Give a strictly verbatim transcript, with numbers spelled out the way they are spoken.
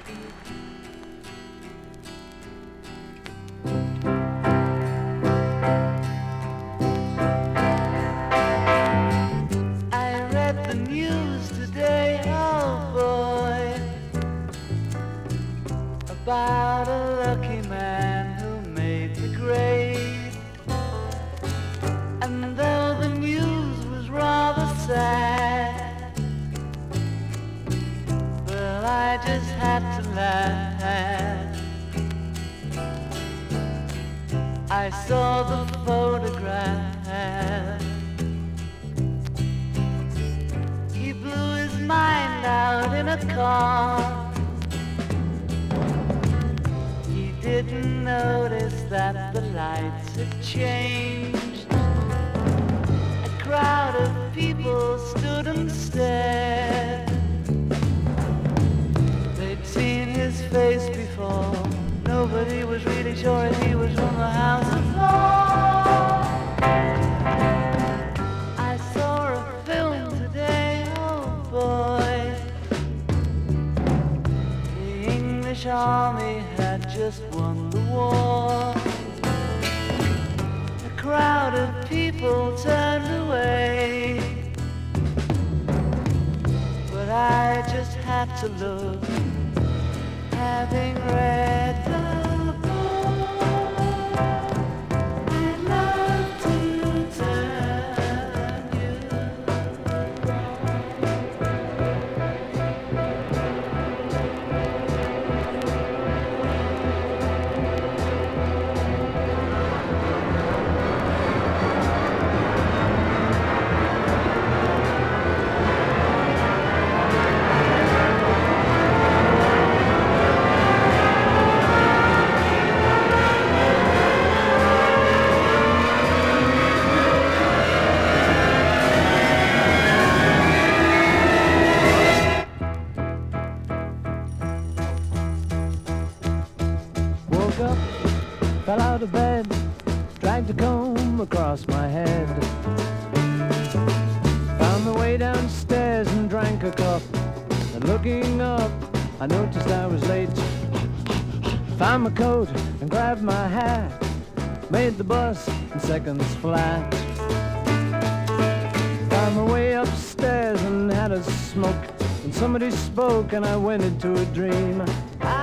I read the news today, oh boy, about a lucky man who made the grade. And though the news was rather sad, well, I just had to laugh. I saw the photograph. He blew his mind out in a car. He didn't notice that the lights had changed. A crowd of people stood and stared. They'd seen his face before. Nobody was really sure if he was from the House of Lords. I saw a film today, oh boy. The English army had just won the war. A crowd of people turned away, but I just had to look, having read the up, fell out of bed, dragged a comb across my head. Found my way downstairs and drank a cup. And looking up, I noticed I was late. Found my coat and grabbed my hat. Made the bus in seconds flat. Found my way upstairs and had a smoke. And somebody spoke and I went into a dream. I